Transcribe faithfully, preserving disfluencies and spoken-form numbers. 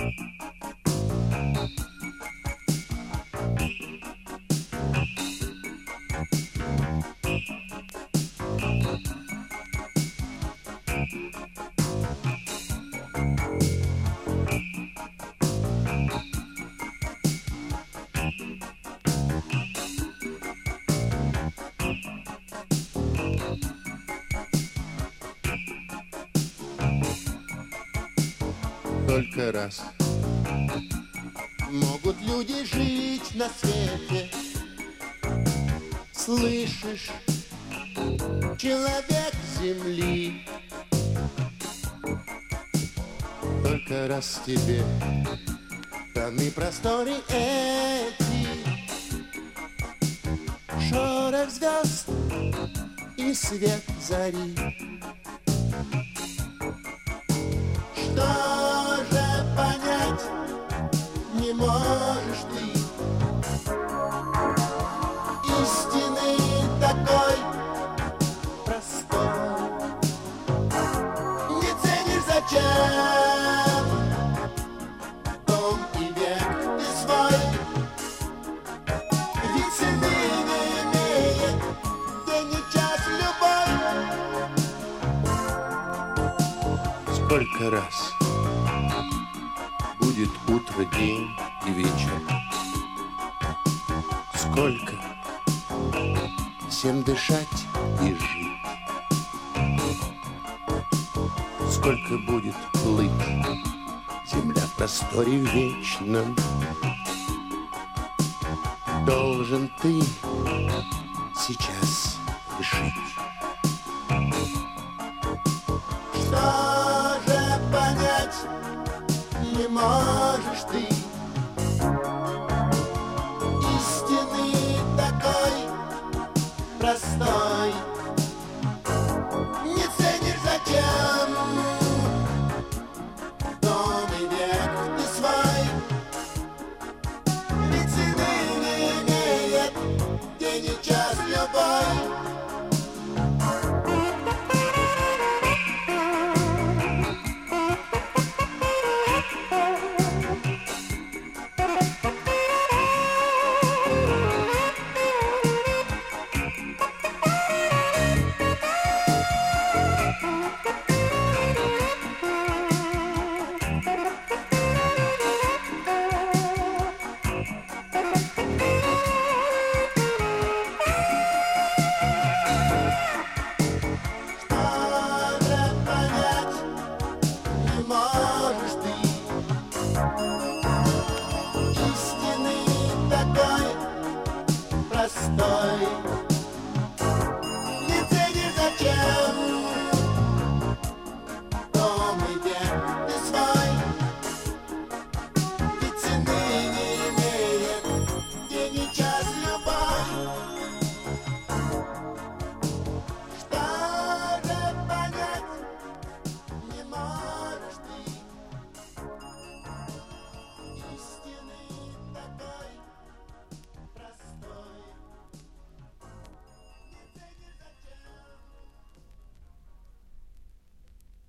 Только раз могут люди жить на свете. Слышишь, человек земли, только раз тебе даны просторы эти, шорох звезд и свет зари. Что же понять не можешь ты истины такой простой? Не ценишь, зачем дом и век ты свой? Ведь цены не имеет день и час любой. Сколько раз будет утро, день и вечер, сколько всем дышать и жить, сколько будет плыть земля в просторе вечном, должен ты сейчас решить. Что же понять не можешь ты истины такой простой?